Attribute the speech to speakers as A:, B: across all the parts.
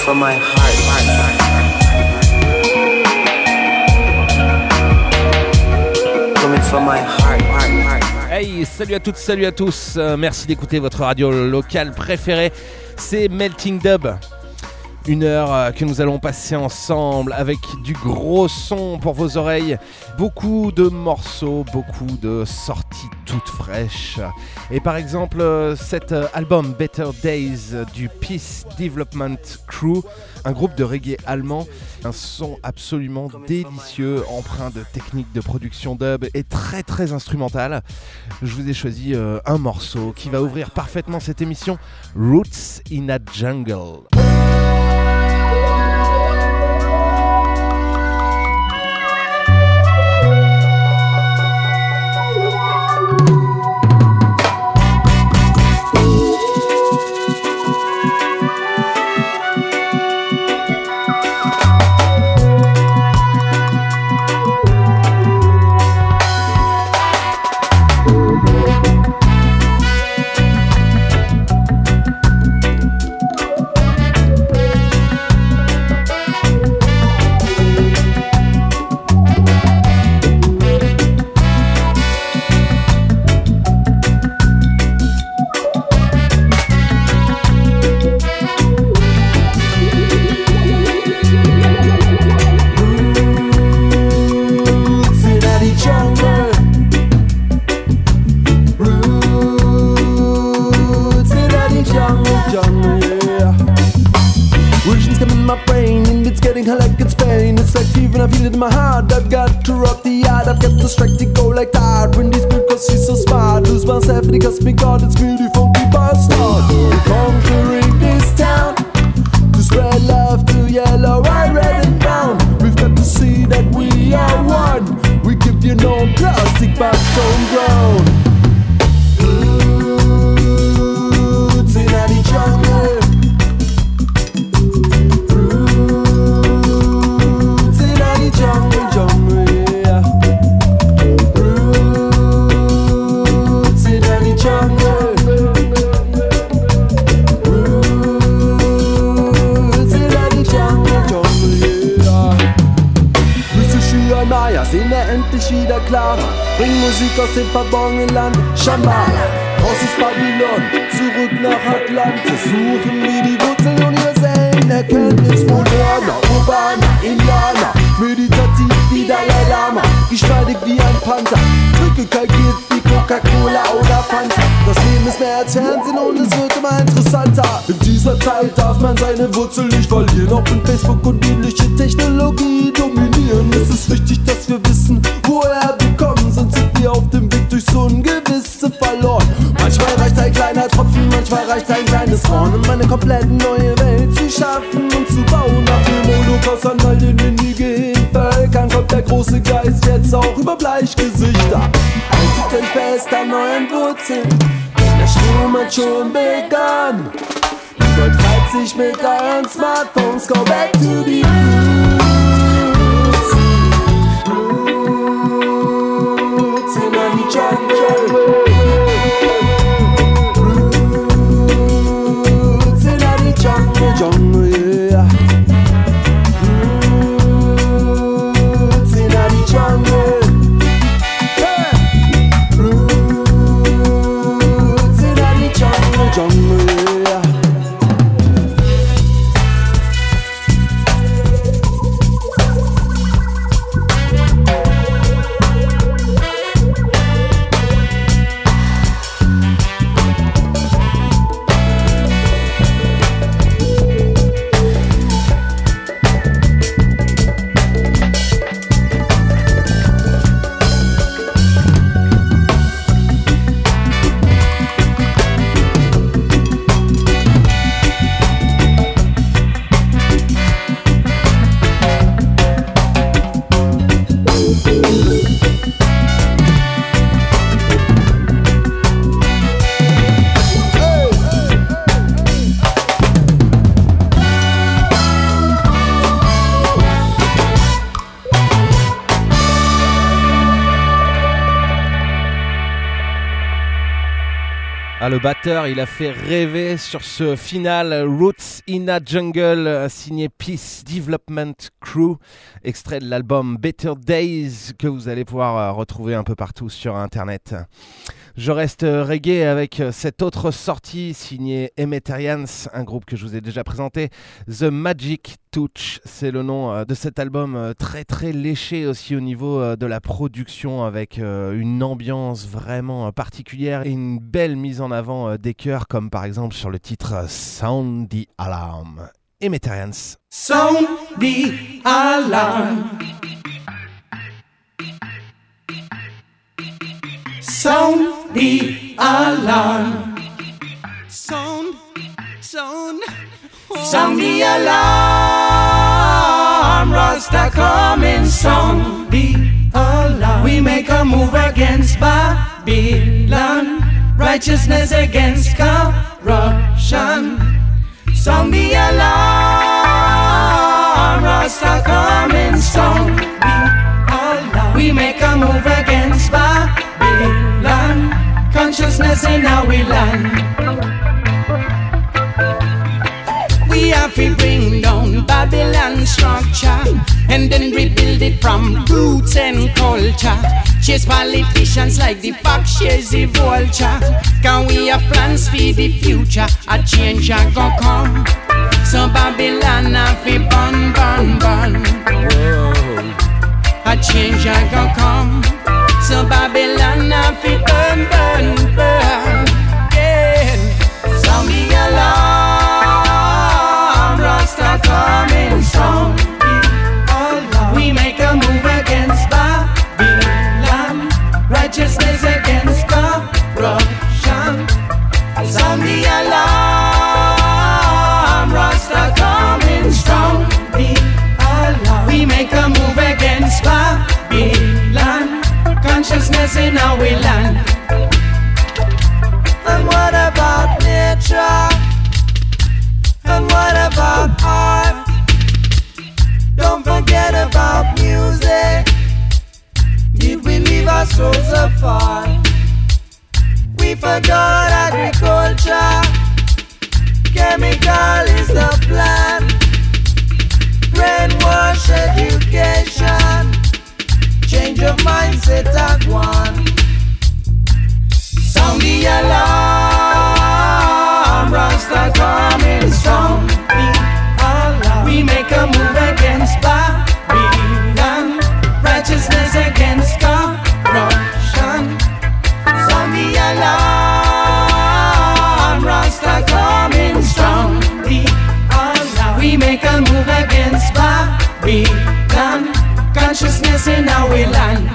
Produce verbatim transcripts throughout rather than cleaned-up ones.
A: from my heart. Coming from my heart.
B: Hey, salut à toutes, salut à tous. Euh, merci d'écouter votre radio locale préférée. C'est Melting Dub. Une heure euh, que nous allons passer ensemble avec du gros son pour vos oreilles. Beaucoup de morceaux, beaucoup de sorties toutes fraîches. Et par exemple, euh, cet euh, album Better Days euh, du Peace Development Crew, un groupe de reggae allemand. Un son absolument délicieux, empreint de techniques de production dub et très très instrumental. Je vous ai choisi euh, un morceau qui va ouvrir parfaitement cette émission, Roots in a Jungle.
C: I feel it in my heart, I've got to rock the yard, I've got to strike the goal like that. When this bitch cause she's so smart, lose myself in the cosmic god, it's beautiful people start. We're conquering this town, to spread love to yellow, white, red and brown. We've got to see that we are one, we give you no plastic but homegrown. Roots in the jungle. Jungle, jungle, yeah. Roots in the jungle. Roots in the jungle, jungle, yeah. Mystische Maya sehen wir endlich wieder klarer. Bring Musik aus dem verborgenen Land, Shambhala. Raus aus Babylon, zurück nach Atlantis. Suchen wir die Wurzeln universellen Erkenntnis. Moderner, urbaner, Indianer. Meditativ wie Dalai Lama, geschmeidig wie ein Panther. Drücke kalkiert wie Coca-Cola oder Fanta. Das Leben ist mehr als Fernsehen und es wird immer interessanter. In dieser Zeit darf man seine Wurzel nicht verlieren. Auch wenn Facebook und ähnliche Technologie dominieren, ist es wichtig, dass wir wissen, woher wir kommen. Sonst sind wir auf dem Weg durchs Ungewisse verloren. Manchmal reicht ein kleiner Tropfen, manchmal reicht ein kleines Korn, um eine komplett neue Welt zu schaffen und zu bauen. Nach dem Holocaust an all den indigenen Völkern kommt der große Geist jetzt auch über Bleichgesichter. Haltet euch fest an euren Wurzeln, denn der Sturm hat schon begonnen. Übertreibt sich mit euren Smartphones, go back to the roots. Roots in the jungle. Roots in the jungle, jungle, yeah. Jungle, yeah. Roots in the jungle, jungle, yeah.
B: Ah, le batteur, il a fait rêver sur ce final Roots in a Jungle, signé Peace Development Crew, extrait de l'album Better Days que vous allez pouvoir retrouver un peu partout sur internet. Je reste reggae avec cette autre sortie signée Emetarians, un groupe que je vous ai déjà présenté, The Magic Touch, c'est le nom de cet album très très léché aussi au niveau de la production, avec une ambiance vraiment particulière et une belle mise en avant des chœurs, comme par exemple sur le titre Sound the Alarm. Emetarians.
D: Sound the alarm. Sound the alarm.
E: Sound, sound, oh.
D: Sound the alarm. Rasta coming. Sound the alarm. We make a move against Babylon. Righteousness against corruption. Sound the alarm. Rasta coming. Sound the alarm. We make a move against Babylon. Consciousness in our land. We have to bring down Babylon structure and then rebuild it from roots and culture. Chase politicians like the fox chase the vulture. Can we have plans for the future? A change a go come. So Babylon have to burn, burn, burn. A change a go come. So Babylon have to burn, burn, burn. Yeah. Sound the alarm. Rasta coming. Sound the alarm. We make a move against Babylon. Righteousness against corruption. Sound the alarm. Rasta coming. Sound the alarm. We make a move against Babylon. Consciousness in our land. And what about nature? And what about art? Don't forget about music. Did we leave our souls apart? We forgot agriculture. Chemical is the plan. Brainwash education. Change of mindset at one. Sound the alarm. Rasta coming. Sound the alarm. We make a move against Babylon. Righteousness against corruption. Sound the alarm. Rasta coming. Sound the alarm. We make a move against Babylon. Consciousness in our land.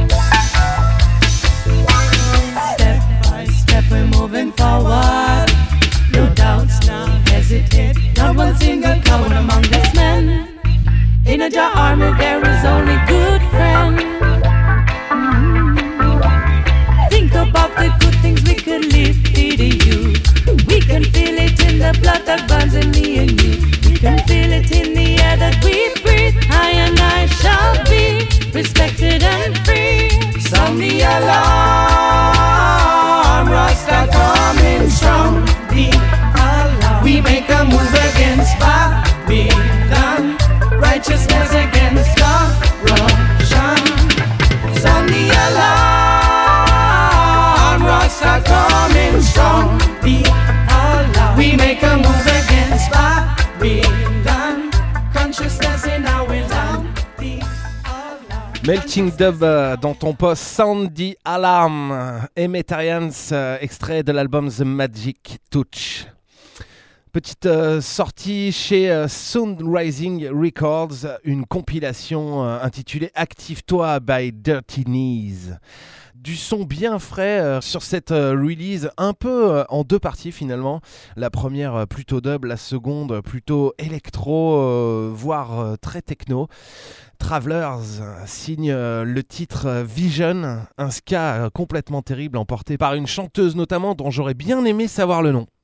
D: Step by step we're moving forward. No doubts, now hesitate. Not one single coward among these men. In a Jah army there is only good friend. Mm-hmm. Think about the good things we could leave for the youth. We can feel it in the blood that burns in me and you. We can feel it in the air that we breathe. I and I shall be respected and free. Sound the alarm. Rasta coming. Sound the alarm. We make a move against Babylon. Righteousness against corruption. Sound the alarm. Rasta coming. Sound the alarm. We make a move against Babylon. Consciousness in our land.
B: Melting Dub dans ton poste, Sound the Alarm, Emetarians, euh, extrait de l'album The Magic Touch. Petite euh, sortie chez euh, Sound Rising Records, une compilation euh, intitulée Active-toi by Dirty Knees. Du son bien frais euh, sur cette euh, release, un peu euh, en deux parties finalement. La première euh, plutôt dub, la seconde plutôt électro, euh, voire euh, très techno. Travelers signe euh, le titre euh, Vision, un ska euh, complètement terrible emporté par une chanteuse notamment dont j'aurais bien aimé savoir le nom.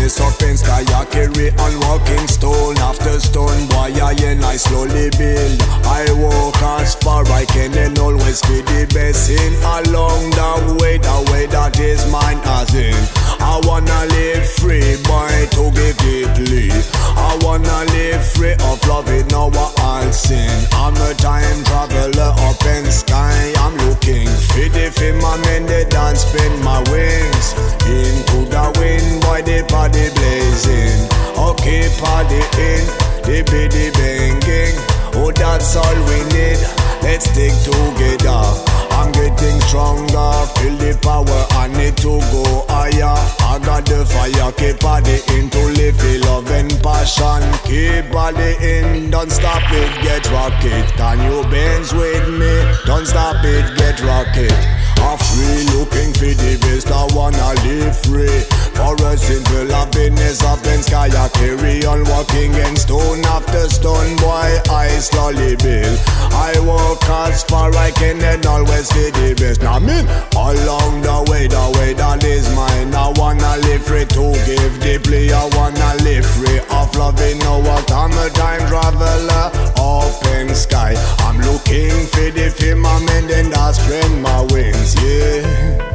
F: badness up in sky, I carry on walking stone after stone. Boy, I and I slowly build. I walk as far I can and always be the best in. Along the way, the way that is mine as in. I wanna live free, boy, to give deeply. I wanna live free of love, it now I'll sin. I'm a time traveler up in sky. I'm looking for the firmament that dance spin my wings into the wind, boy, the party blazing. Okay, party in, the biddy banging. Oh, that's all we need, let's stick together. I'm getting stronger, feel the power, I need to go higher. I got the fire, keep party in to live in love and passion. Keep party in, don't stop it, get rocket. Can you dance with me? Don't stop it, get rocket. I'm free, looking for the best, I wanna live free. For a simple happiness up in sky, I carry on walking in stone after stone, boy, I slowly build. I walk as far I can and always for the best. Now me, along the way, the way that is mine. I wanna live free to give deeply. I wanna live free of loving. Know what? I'm a time traveler up in sky. I'm looking for the firmament and I spread my wings, yeah.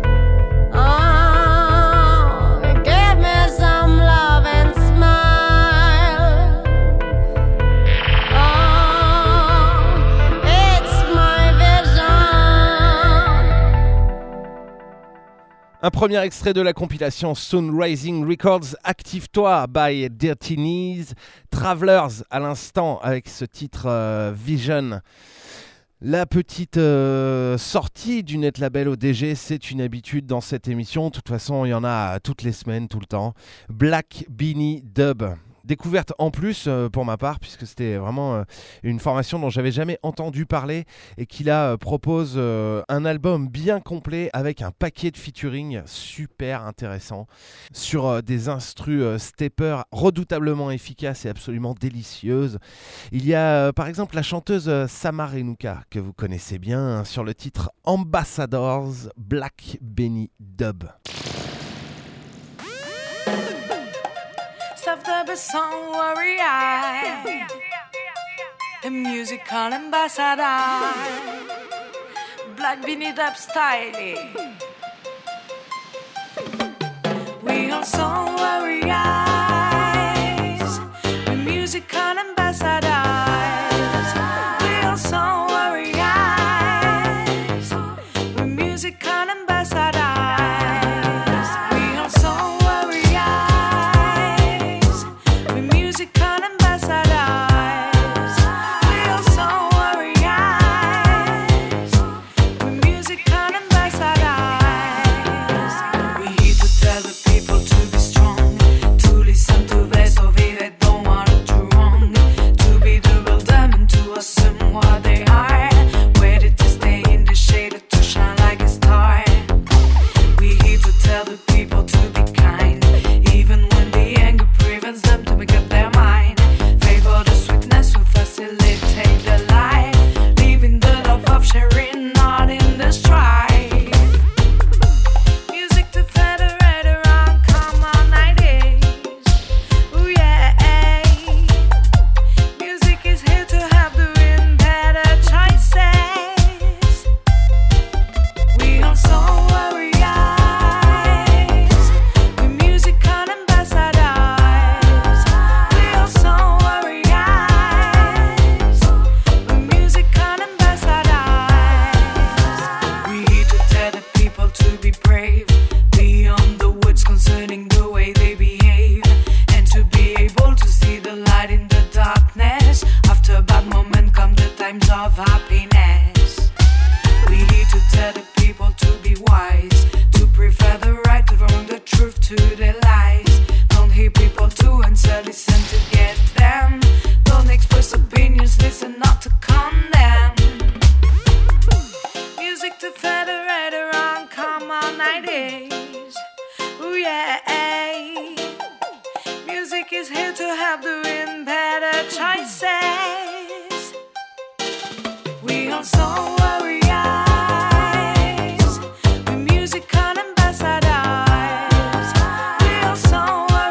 B: Un premier extrait de la compilation Sun Rising Records, Active-toi by Dirty Knees, Travelers à l'instant avec ce titre euh, Vision. La petite euh, sortie du net label O D G, c'est une habitude dans cette émission. De toute façon, il y en a toutes les semaines, tout le temps. Black Beanie Dub. Découverte en plus euh, pour ma part, puisque c'était vraiment euh, une formation dont j'avais jamais entendu parler et qui là euh, propose euh, un album bien complet avec un paquet de featuring super intéressant sur euh, des instrus euh, stepper redoutablement efficaces et absolument délicieuses. Il y a euh, par exemple la chanteuse euh, Sama Renuka que vous connaissez bien hein, sur le titre Ambassadors Black Beanie Dub.
G: Of the song warrior, a musical ambassador, Black Beanie Dub style. We are song warriors, a musical ambassadors. We are song warriors, a musical ambassadors. We are so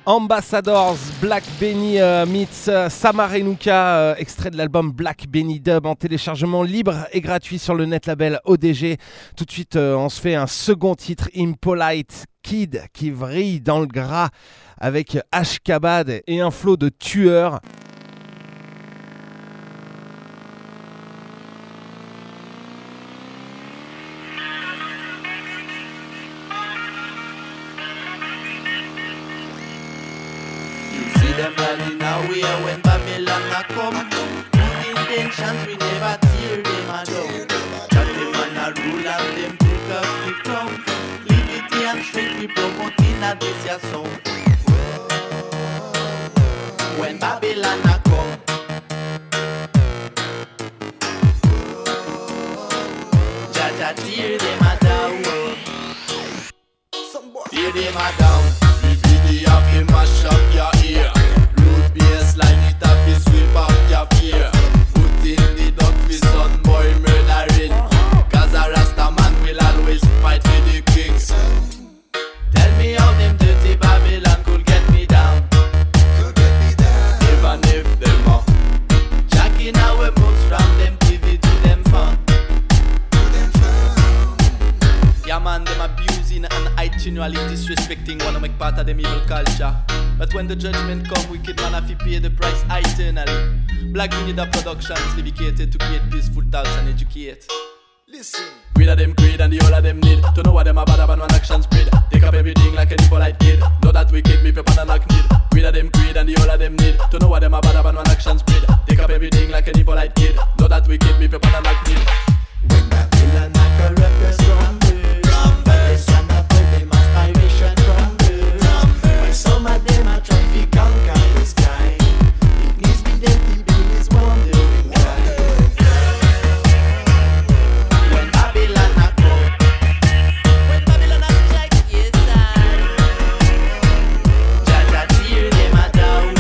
B: Ambassadors, Black Benny euh, meets euh, Samarenuka, euh, extrait de l'album Black Benny Dub en téléchargement libre et gratuit sur le net label O D G. Tout de suite, euh, on se fait un second titre, Impolite Kid, qui vrille dans le gras avec Ashkabad et un flot de tueurs.
H: Them running away when Babylon a come. Good intentions we never tear them a down. That them man a rule and them took up the crown. Liberty and strength we promote in a this ya song. When Babylon a come. Jaja tear them a down. Tear them a down. We be the happy mash up your ear. Baseline it a fi sweep up your fear. Put in the dog fi son boy murdering. Cause a Rasta man will always fight for the kings. Tell me how them dirty Babylon could get me down. Could get me down. Even if them are jacking our moves from them T V to them phone. To them phone. Yeah man, them abusing and itinerally disrespecting wanna make part of them evil culture. But when the judgment come, wicked man have to pay the price eternally. Black Benny Dub Productions dedicated to create peaceful thoughts and educate. Listen. Greed of them greed and the whole of them need to know what them about about one action spread. Take up everything like an impolite kid. Know that wicked me people and knock need. Greed of them greed and the whole of them need to know what them about about one action spread. Take up everything like an impolite kid. Know that wicked me people and knock need. When Babylon a corrupt us from birth. From birth. Stand up for them aspiration from birth. From birth. When some of them are trying to conquer the sky. It needs be them people is wondering why. When Babylon a come. When Babylon a strike, yes I. Jaja tear them a down.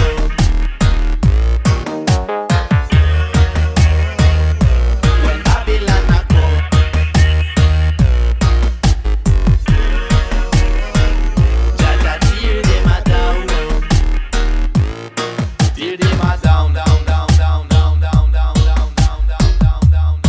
H: When Babylon a come. Jaja tear them a down. Tear them a down, down, down, down, down, down, down, down, down, down, down, down,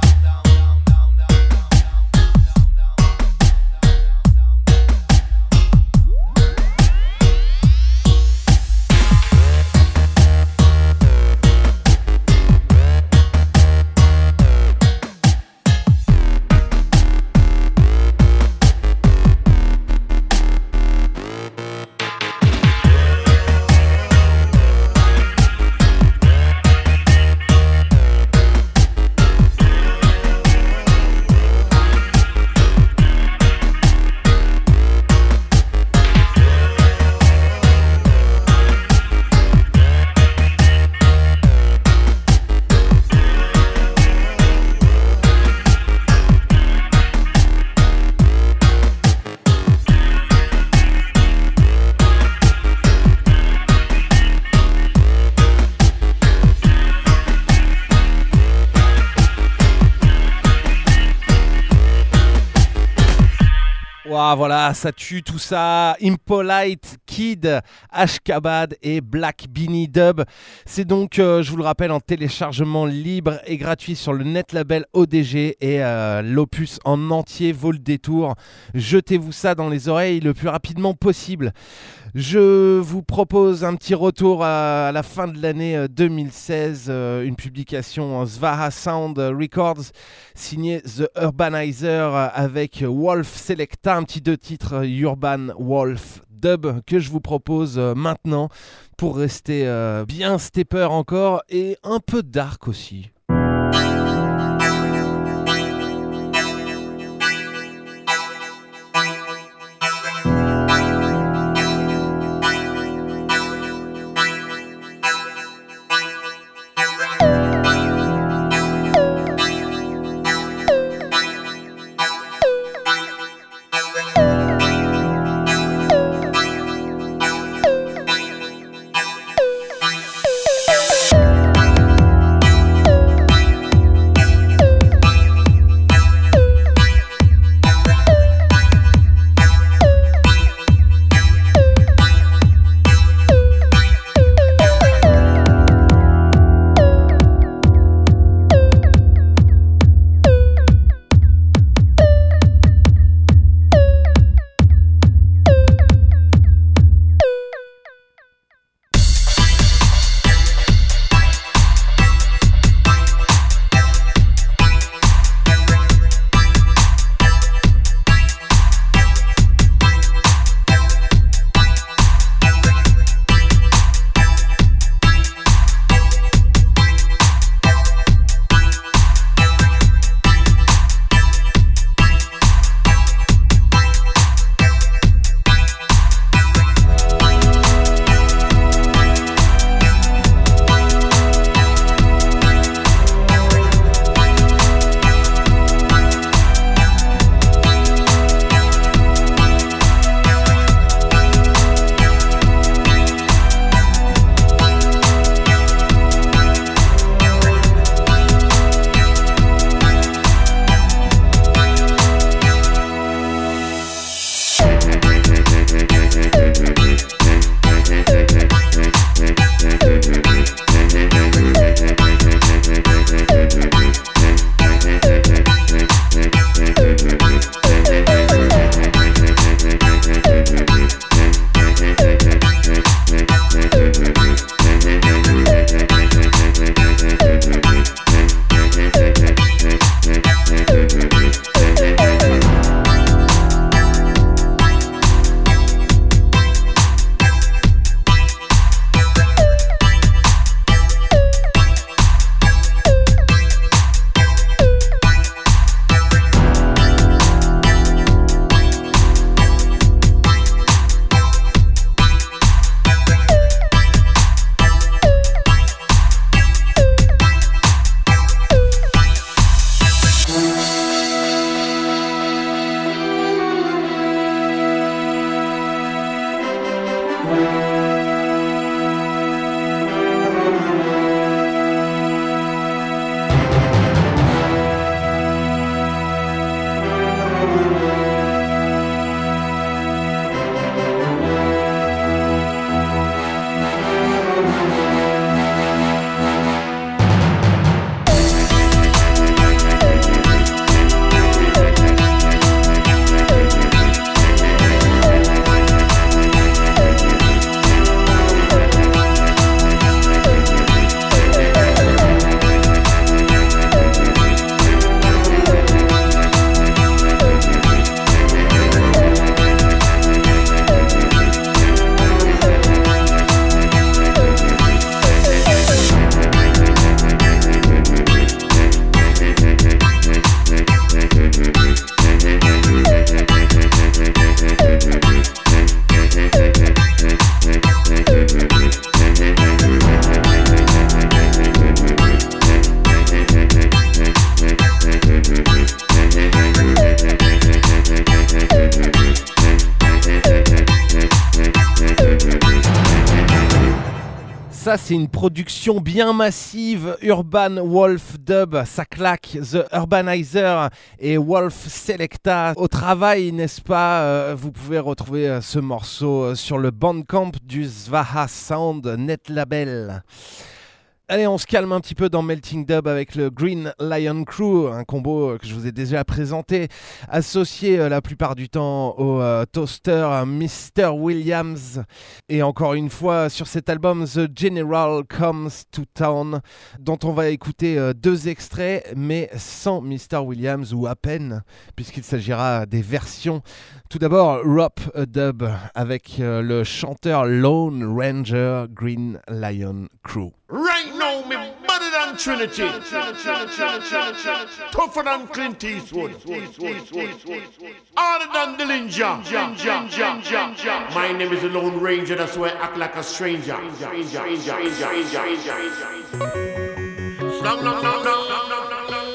B: Wow, voilà, ça tue tout ça. Impolite Kid, Ashkabad et Black Benny Dub. C'est donc, euh, je vous le rappelle, en téléchargement libre et gratuit sur le net label O D G et euh, l'opus en entier vaut le détour. Jetez-vous ça dans les oreilles le plus rapidement possible. Je vous propose un petit retour à, à la fin de l'année deux mille seize, euh, une publication en Svaha Sound Records signée The Urbanizer avec Wolf Selecta, un petit deux titres Urban Wolf Dub que je vous propose euh, maintenant pour rester euh, bien stepper encore et un peu dark aussi. Ça, c'est une production bien massive. Urban Wolf Dub, ça claque. The Urbanizer et Wolf Selecta. Au travail, n'est-ce pas? euh, Vous pouvez retrouver euh, ce morceau sur le Bandcamp du Svaha Sound Net Label. Allez, on se calme un petit peu dans Melting Dub avec le Green Lion Crew, un combo que je vous ai déjà présenté, associé euh, la plupart du temps au euh, toaster mister Williams. Et encore une fois, sur cet album The General Comes to Town, dont on va écouter euh, deux extraits, mais sans mister Williams, ou à peine, puisqu'il s'agira des versions. Tout d'abord, Rop a Dub avec euh, le chanteur Lone Ranger Green Lion Crew.
I: Right now, me better than Trinity, tougher than Clint Eastwood, harder than Dillinger. My name is the Lone Ranger, that's why I act like a stranger. Slang, long, long, long, long, long,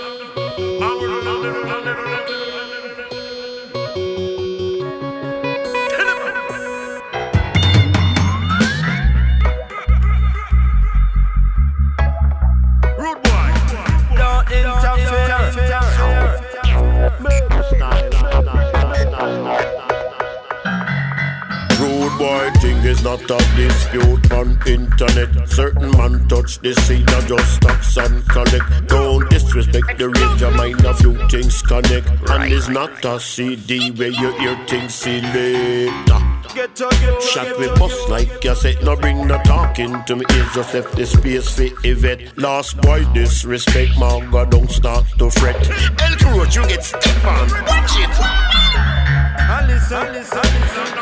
J: Rude boy thing is not a dispute on internet. Certain man touch the scene and just stops and collect. Don't disrespect the range of mind, a few things connect. And it's not a C D where you hear things selector. Shot with bust like cassette, no bring no talking to me. It's just left the space for Yvette. Last boy disrespect, my God, don't start to fret. El Roach, you get step on, watch it. And listen, listen, listen.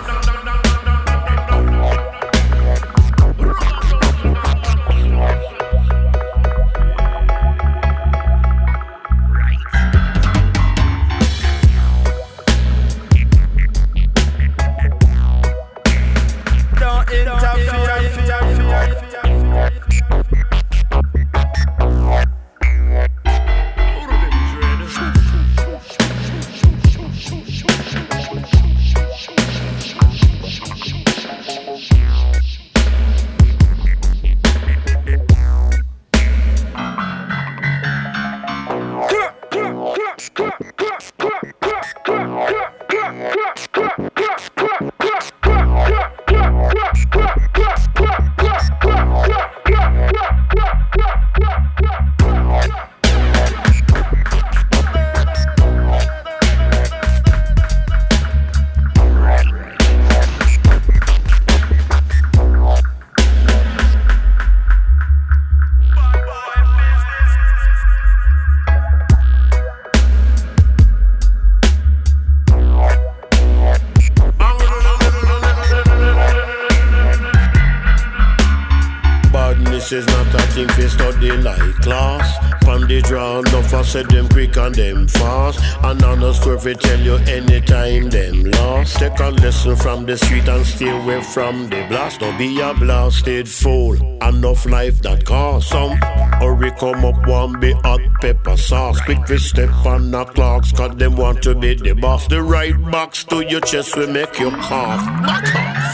J: Is not a thing for study like class. From the draw, enough I said them quick and them fast. And honest word we tell you anytime them lost. Take a lesson from the street and stay away from the blast. Don't be a blasted fool. Enough life that cost some. Or we come up one bit hot pepper sauce. Quick we step on the clocks, cause them want to be the boss. The right box to your chest will make you cough. Back off.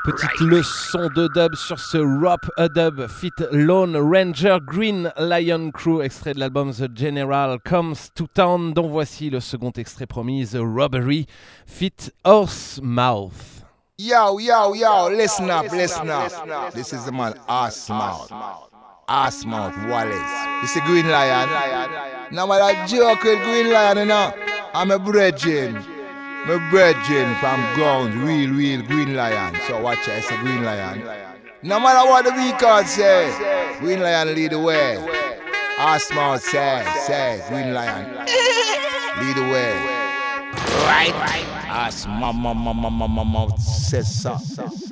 B: Petite leçon de dub sur ce Rob a Dub fit Lone Ranger Green Lion Crew, extrait de l'album The General Comes to Town, dont voici le second extrait promis, The Robbery fit Horse Mouth.
K: Yo, yo, yo, listen up, listen up. This is the man Horsemouth. Horsemouth Wallace. This is Green Lion. Now what I joke with Green Lion, you know. I'm a brethren. My brethren from ground, real, real Green Lion. So watch it, it's a Green Lion. No matter what the record say, Green Lion lead the way. Horsemouth say, say, Green Lion lead the way. Right, right. Horsemouth, mama, mama, mama, says so.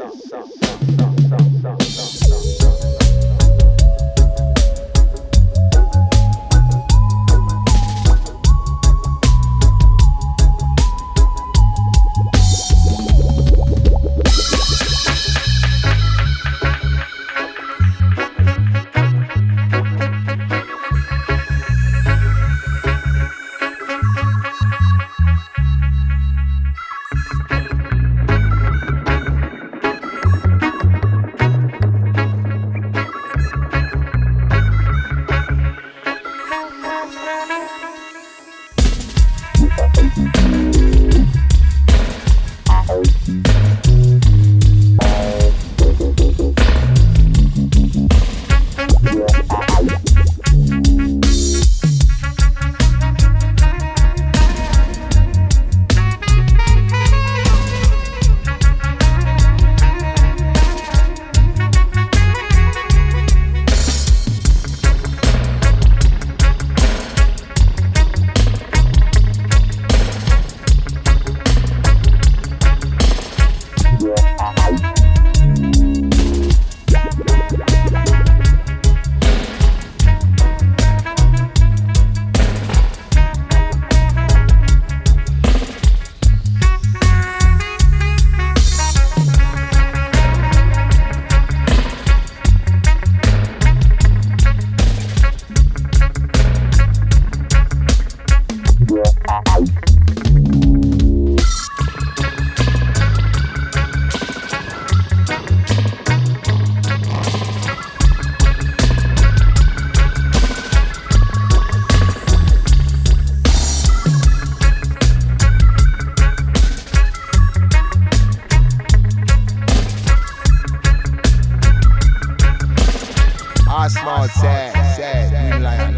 K: Horsemouth say, say, Green Lion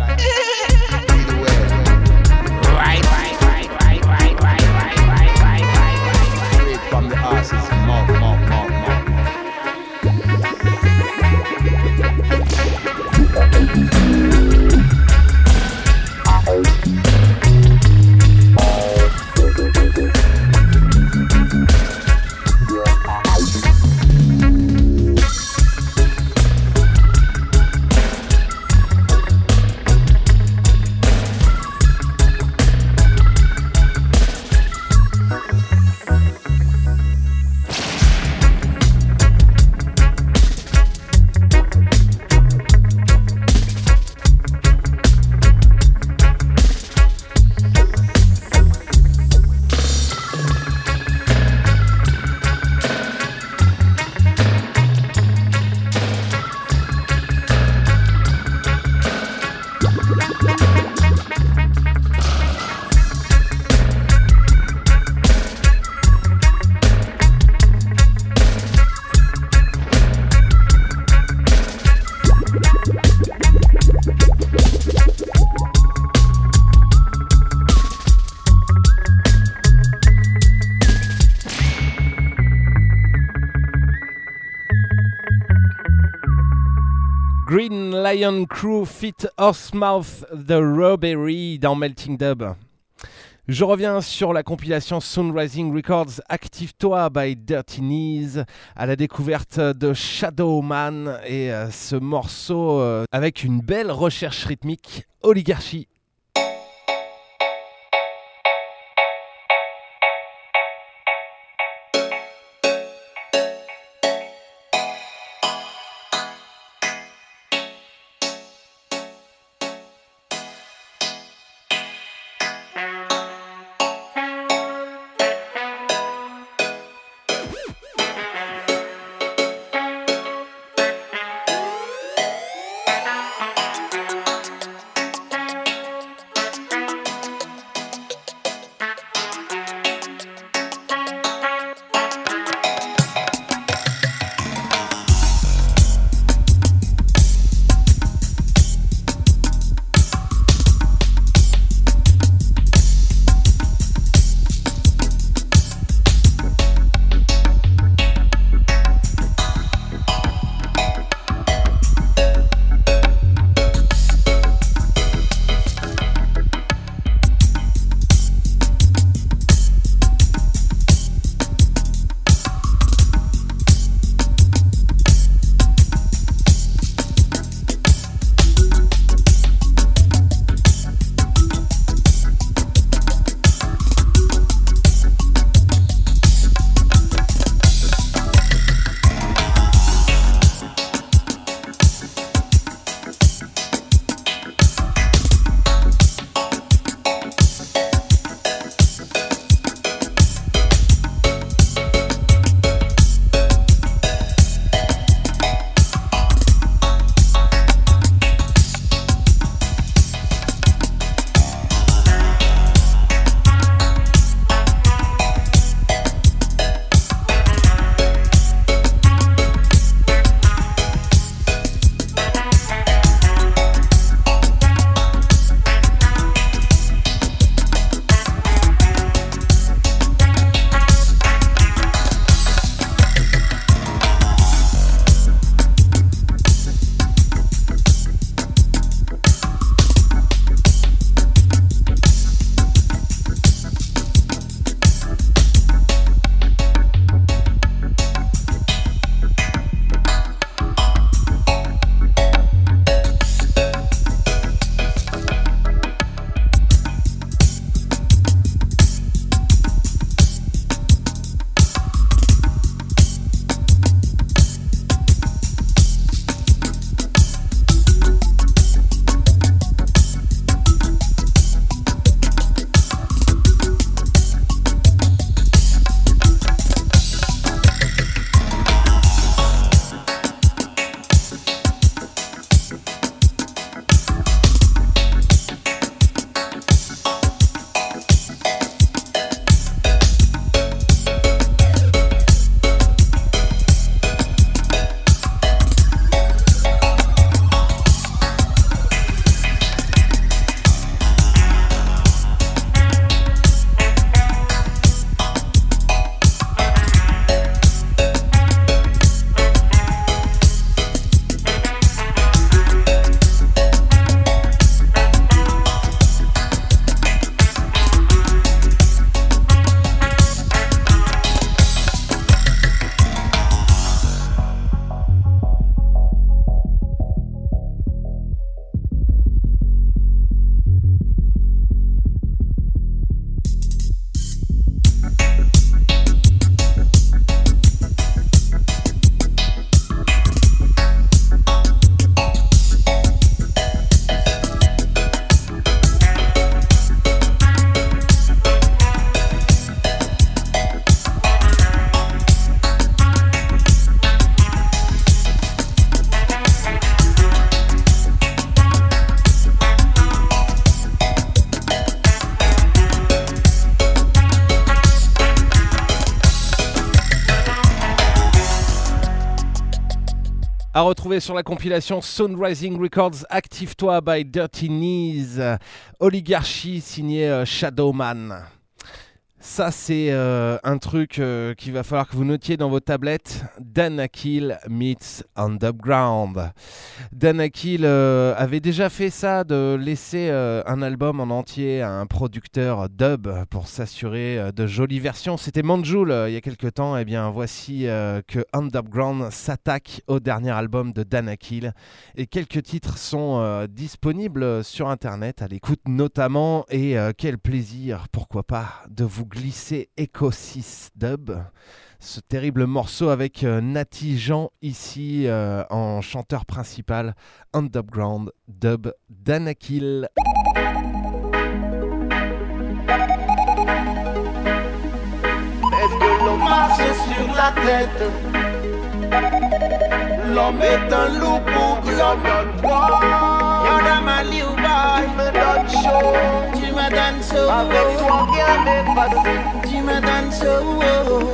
K: lead the way. Right, right, right, right, right, right, right, right, right, right, right. Straight from the horse's mouth, mouth, mouth, mouth.
B: Green Lion Crew fit Horsemouth The Robbery dans Melting Dub. Je reviens sur la compilation Sunrising Records Active-toi by Dirty Knees, à la découverte de Shadowman et euh, ce morceau euh, avec une belle recherche rythmique, Oligarchy. À retrouver sur la compilation Sound Rising Records Active-toi by Dirty Knees, Oligarchy signé euh, Shadowman. Ça, c'est euh, un truc euh, qu'il va falloir que vous notiez dans vos tablettes. Danakil meets Underground. Danakil euh, avait déjà fait ça, de laisser euh, un album en entier à un producteur dub pour s'assurer euh, de jolies versions. C'était Manjul euh, il y a quelques temps. Et bien, voici euh, que Underground s'attaque au dernier album de Danakil. Et quelques titres sont euh, disponibles sur Internet, à l'écoute notamment. Et euh, quel plaisir, pourquoi pas, de vous glisser Echo six Dub, ce terrible morceau avec euh, Nati Jean ici euh, en chanteur principal. Underground Dub Danakil.
L: Est-ce que l'on marche sur la tête? L'homme est un loup pour l'homme. You're the my little boy. Me donne chaud. Tu me donnes chaud. Avec toi rien n'est facile. Tu me donnes chaud.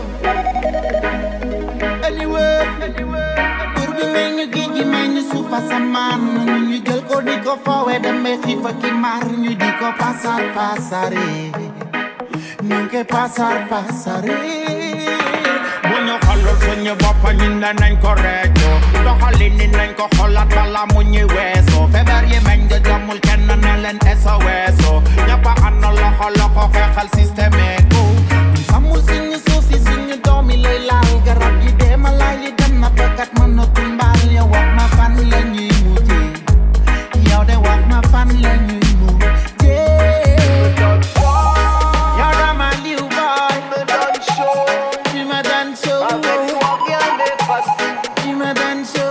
L: Anyway, pour bi may ñu géej gi may ñu suufa sa maan ñu jël ko di ko foowe demee xiifa ki mar ñu di ko pasar pasare ñu ngi koy pasar pasare.
M: bu ñu xoolul suñu bopp ñu ne nañ ko reejo doxalin ni nañ ko xoolaat bala mu ñuy weesoo feebar yi meñ de jomul kenn ne leen S O S ñëpp a ànd loxo loxo xeexal système ko
L: amul suñu suuf si suñu doom yi lay laal garab yi deema laay yi dem na bekkat mënatul mbaal yow wax ma fan la ñuy mujjee yow de wax ma fan la ñuy mujjee. yow dama liw boy me donne chaud. Tu me donnes chaud. Avec toi rien n'est facile. Tu me donnes chaud.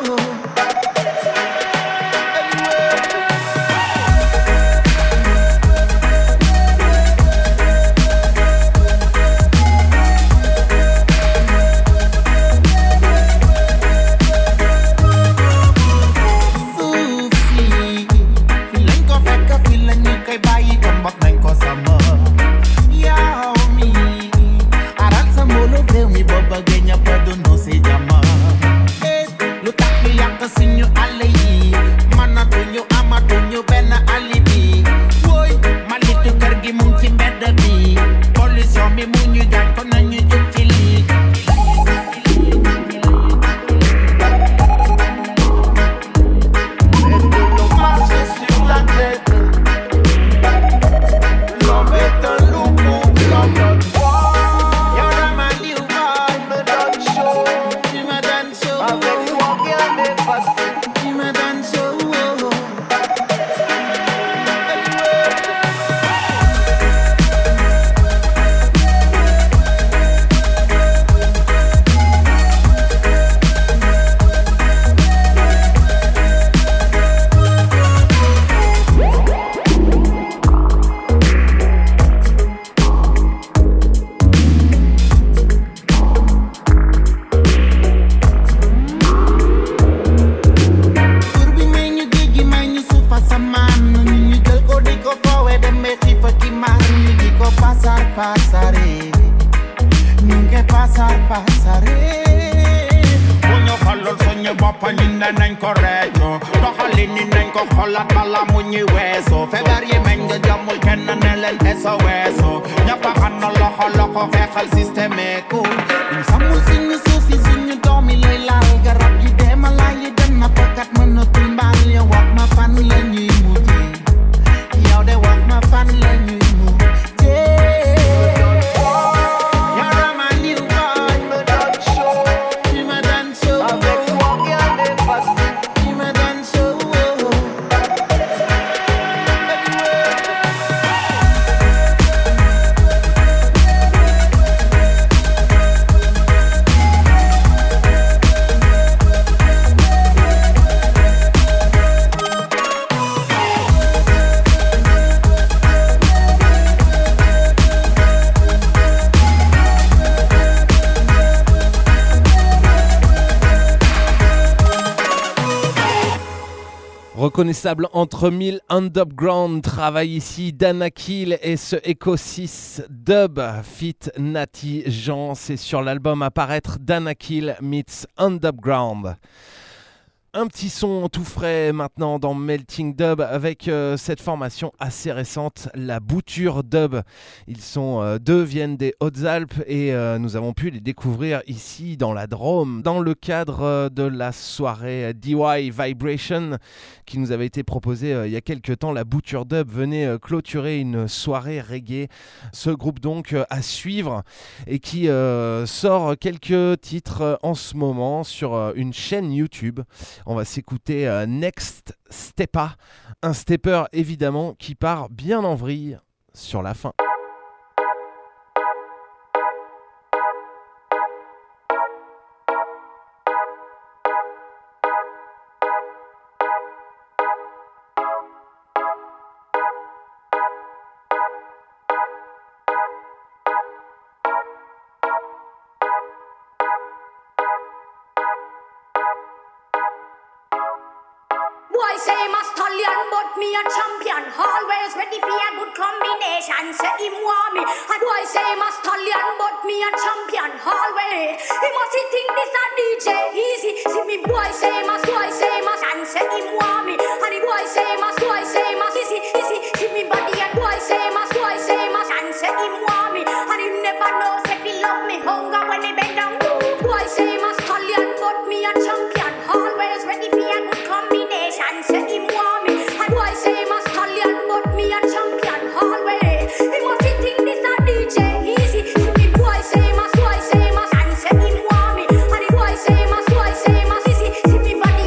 B: Reconnaissable entre mille, Underground travaille ici, Danakil et ce Echo six Dub feat Nati Jean, c'est sur l'album à paraître Danakil meets Underground. Un petit son tout frais maintenant dans Melting Dub avec euh, cette formation assez récente, la Bouture Dub. Ils sont euh, deux, viennent des Hautes-Alpes et euh, nous avons pu les découvrir ici dans la Drôme dans le cadre euh, de la soirée D Y Vibration qui nous avait été proposée euh, il y a quelques temps. La Bouture Dub venait euh, clôturer une soirée reggae. Ce groupe donc euh, à suivre et qui euh, sort quelques titres euh, en ce moment sur euh, une chaîne YouTube. On va s'écouter euh, Next Steppa, un stepper évidemment qui part bien en vrille sur la fin.
N: Boy say I'm a stallion, but me a champion. Always ready for a good combination. Say him want me. And boy say I'm a stallion, but me a champion. Always. He must think this a D J easy. See me boy say I'm a boy say I'm a and say him want me. And the boy say I'm a boy say I'm a easy easy. See me body and boy say I'm a boy say I'm a and say him want me. And him never know say he love me. Hunger when he bend down. Boy say I'm a stallion, but me a champion. Always ready for a good combination. Say him want me. And boy say him a stallion, but me a champion. Always. He must think this a D J easy. See me boy say him a boy say him a and say him want me. And the boy say him a boy say him a easy. See me body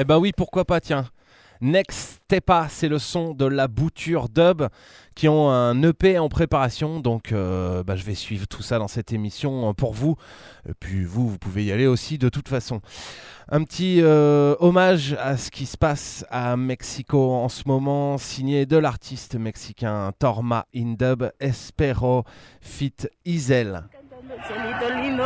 B: Eh ben oui, pourquoi pas, tiens. Next Stepa, c'est le son de La Bouture Dub qui ont un E P en préparation, donc euh, bah, je vais suivre tout ça dans cette émission pour vous, et puis vous, vous pouvez y aller aussi de toute façon. Un petit euh, hommage à ce qui se passe à Mexico en ce moment, signé de l'artiste mexicain Torma in Dub, Espero feat. Isel.
O: Cielito lindo.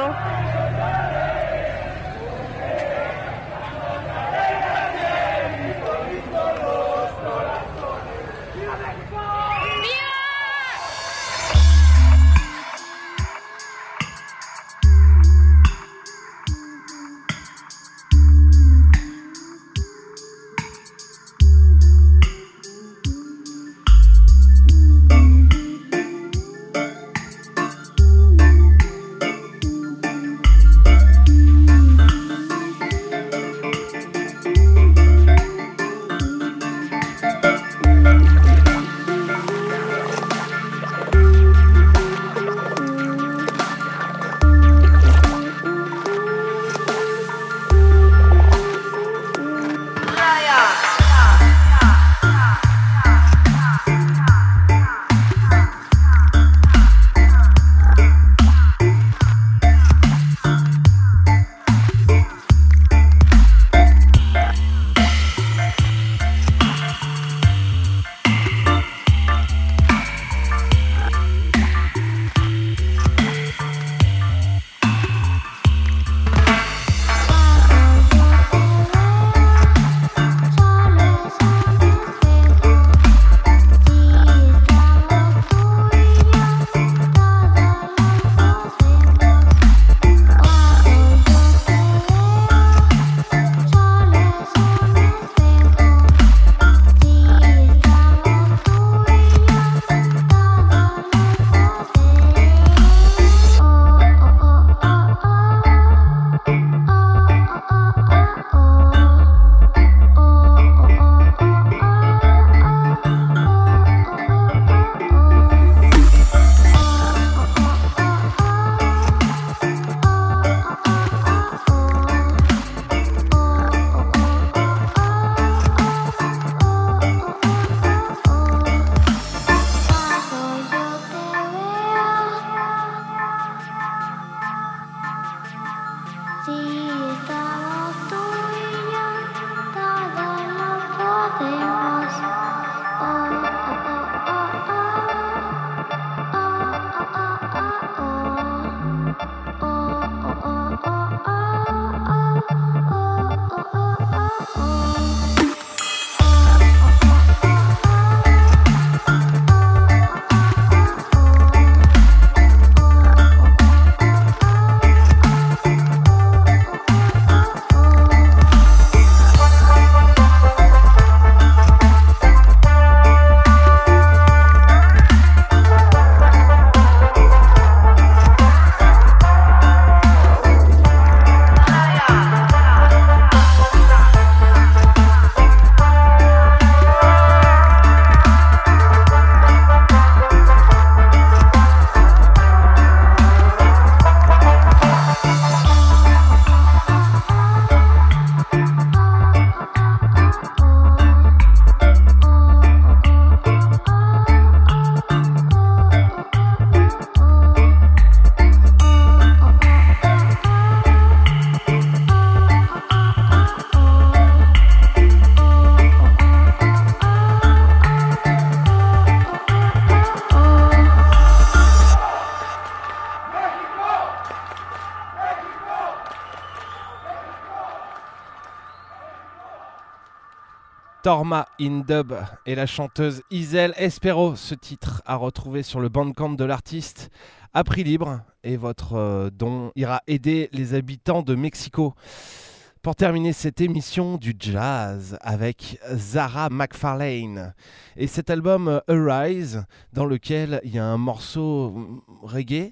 B: Torma in Dub et la chanteuse Isel Espero. Ce titre à retrouver sur le bandcamp de l'artiste à prix libre et votre euh, don ira aider les habitants de Mexico. Pour terminer cette émission du jazz avec Zara McFarlane et cet album Arise dans lequel il y a un morceau reggae,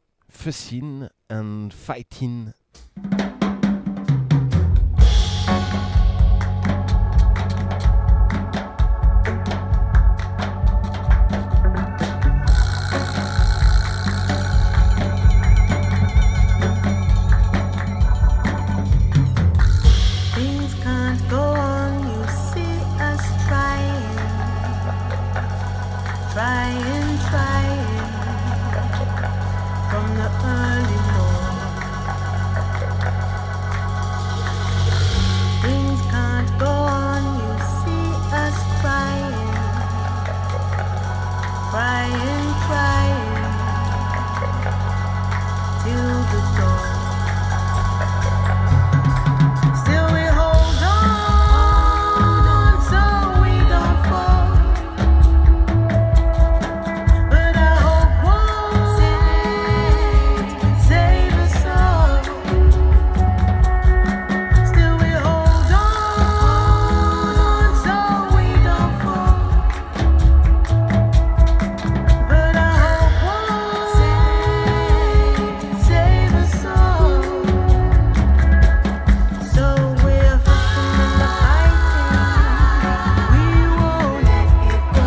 B: Fussin' and Fightin'.
G: Things can't go
O: trying, trying from the early morn. Things can't go on, you see us crying, crying, crying till the dawn. Still we hold on so we don't fall. But I hope won't save us all. Still we hold on so we don't fall. But I hope won't save us all. So we're fussing and the fighting, we won't let it go.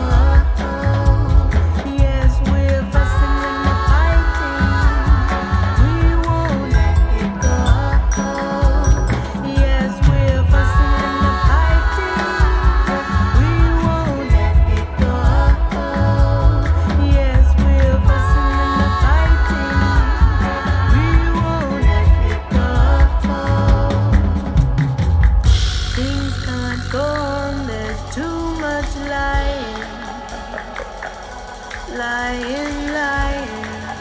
O: Yes, we're fussing and the fighting, we won't let it go. Yes, we're fussing and the fighting, we won't let it go. Yes, we're fussing and the fighting, we won't let it go. Things can't go on, there's too much lying, lying, lying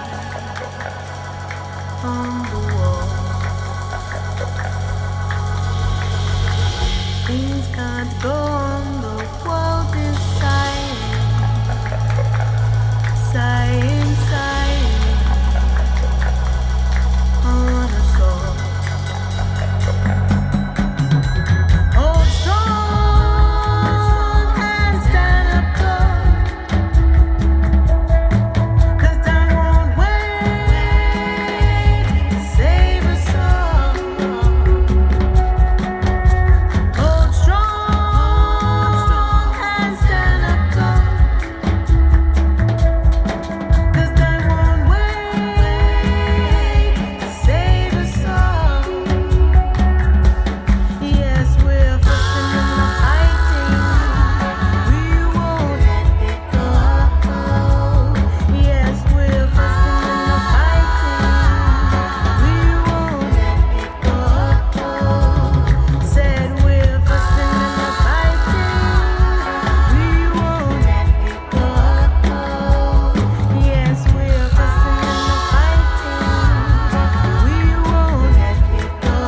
O: on the wall. Things can't go on, the world is sighing, sighing, sighing on us all. Hold strong and stand up tall, 'cause time won't wait to save us all. Hold strong and stand up tall, 'cause time won't wait to save us all. Yes, we're fussing and the fighting, we won't let it go. Yes, we're fussing and the fighting, we won't let it go. Said we're fussing and the fighting, we won't let it go. Yes, we're fussing and the fighting, we won't let it go.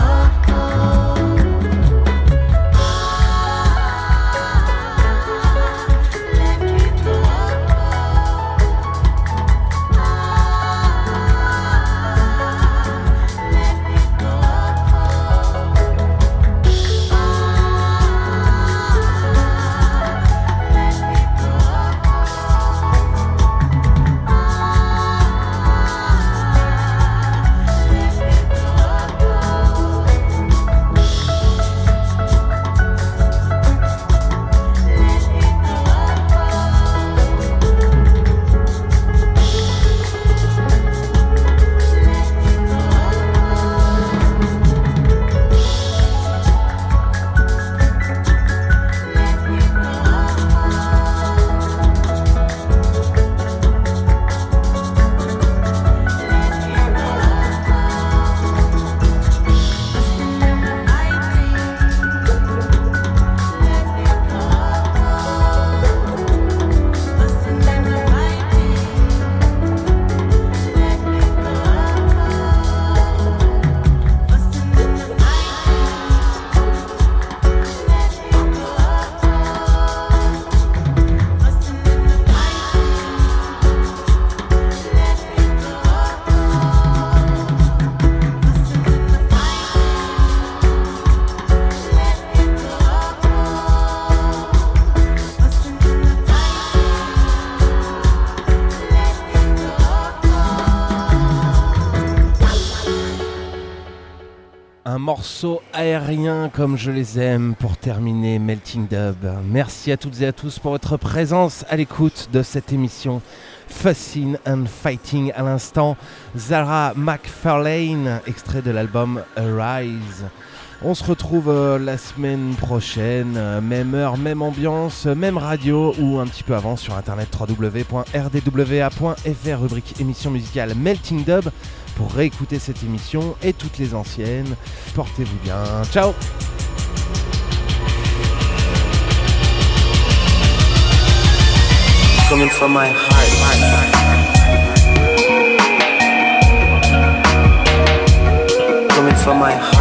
B: Un morceau aérien comme je les aime pour terminer Melting Dub. Merci à toutes et à tous pour votre présence à l'écoute de cette émission Fussing and Fighting. À l'instant, Zara McFarlane, extrait de l'album Arise. On se retrouve euh, la semaine prochaine, euh, même heure, même ambiance, euh, même radio ou un petit peu avant sur internet w w w point r d w a point f r, rubrique émission musicale Melting Dub, pour réécouter cette émission et toutes les anciennes. Portez-vous bien, ciao.
A: Coming from my heart. Coming from my heart.